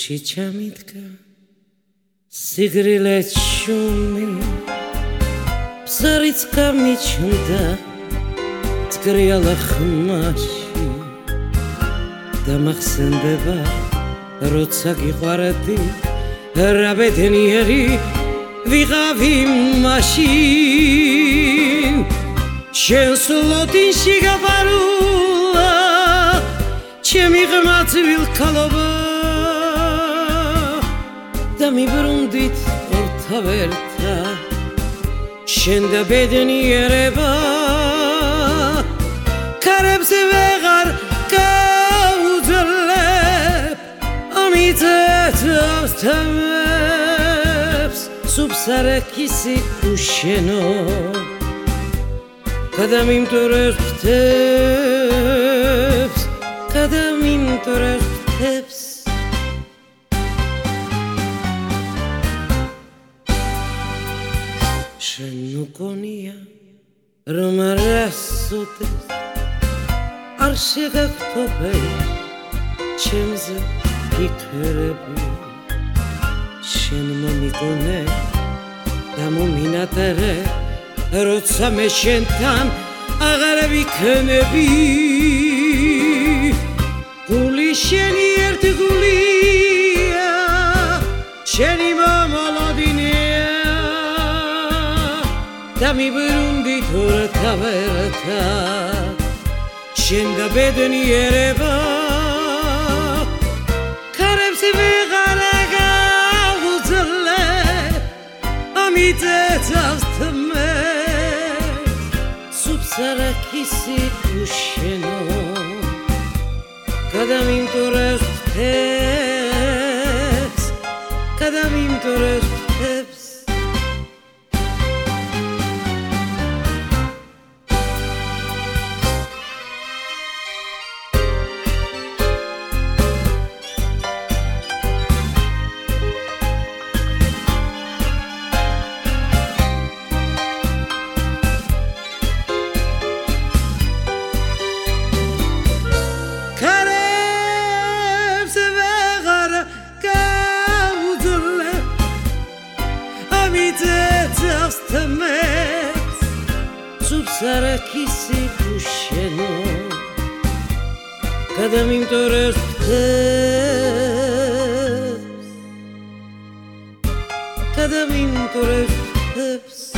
გულში ჩამიდგა სიგრილეთ შუმი ბზარიც გამიჩნდა წგრიალა ხმაში დამახსენდება როცა გიყვარდი რა ბედნიერი ვიღავი მაშინ შენს ლოდინში გაბარულა ჩემი ღრმა ძვილქალობა და მიბრუნდით ერთავერთა შენ და ბედნიერება კარებს ვეღარ გაუძლებ ამიტეთ ავსთამებს სუბსარაკისი უშენო გადამიმტვრევს ფრთებს გადამიმტვრევს ფრთებს შენ მგონია რომ არასოდეს არ შეგაგთობენ ჩემზე ფიქრები შენ მომიგონე და მომინატერე როცა მე შენთან აღარ ვიქნები გული შენი ერთ გულია შენი მომოლოდინია და მიბრუნდით ერთავერთა შენ და ბედნიერება კარებს ვეღარ გაუძლებ ამიტეთ ავსთმებს სუბსარაკისი უშენო გადამიმტვრევს ფრთებს გადამიმტვრევს ფრთებს ავსთმებს სუბსარაკისი უშენო გადამიმტვრევს ფრთებს გადამიმტვრევს ფრთებს